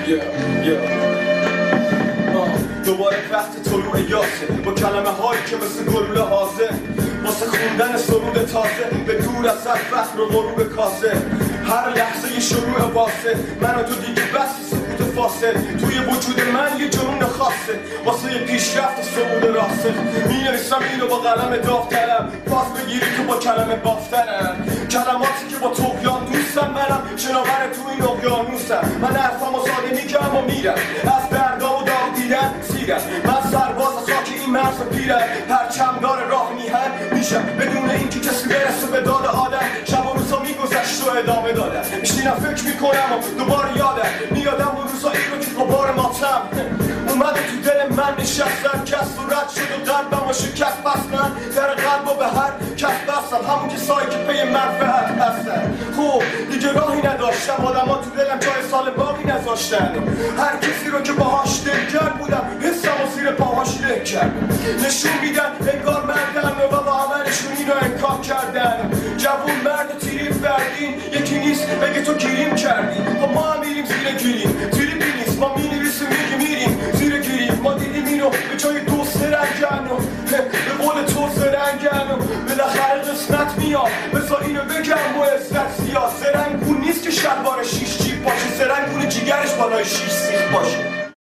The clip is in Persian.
دوباره وقت طلوع یاسه با کلمه هایی که مثل گلوله حاضر واسه خوندن سرود تازه به دور از سر فخر و غروب کاسه هر لحظه یه شروع واسه من و تو دیگه بسی سکوت فاصل توی وجود من یه جنون خاصه واسه یه پیشرفت صعود راسخ مینویسم اینو با قلم داوطلب پاس بگیری که با کلمه بافتنم کلماتی که با طغیان دوستم منم شناور تو این اقیانوسم من حرفم و ساده میگم و میرم از دردا و داغ دیدن سیرم من سرباز خاک این مرز پیرم پرچمدار راه میهن میشم بدون اینکه کسی برسه به داد آدم شب و روزا میگذشت و ادامه دادم میشینم فکر میکنم و دوباره یادم میادم و روزایی رو که غبار ماتم اومده تو دل من نشستم کس و رد شد و قلبم و شکست پس من در قلب و به هر کس بستم همون کسایی که پی منفعت هستن خب دیگه راهی نداشتم آدم ها تو دلم جای سال باقی نذاشتن هر کسی رو که باهاش دلگرم بودم حسم و زیر پاهاش له کردم نشون میدن انگار مردن و با عملشون اینو انکار کردن جوون مرد تیریم فردین یکی نیست بگه تو گیریم کردیم خب ما هم میریم زیر گیریم تیریپی نیست ما مینویسیم میریم زیر گیریم ما دیدیم اینو به جای دو سرنگن و به قول تو سرنگن و بالاخره قسمت میاد بذار اینو بگم با عزت زیاد سرنگون نیست که شلوار شیش جیب باشه سرنگون جیگرش بالای شیش سیخ باشه